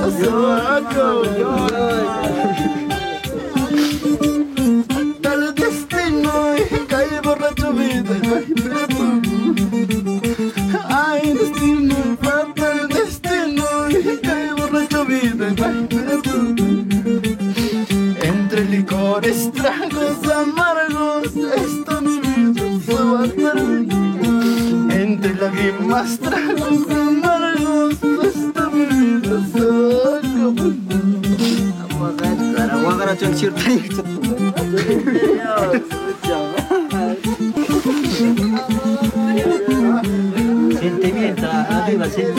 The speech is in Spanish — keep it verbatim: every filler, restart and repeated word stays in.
sueño. Hasta el destino y caí borracho vida y caí preso. Ay, destino, falta el destino y caí borracho vida y caí preso. Entre licores, tragos amargos, esta mi vida fue batallar. Entre lágrimas, tragos amargos, esta mi vida fue batallar. Guagara chon sirtani. Sentimiento, arriba,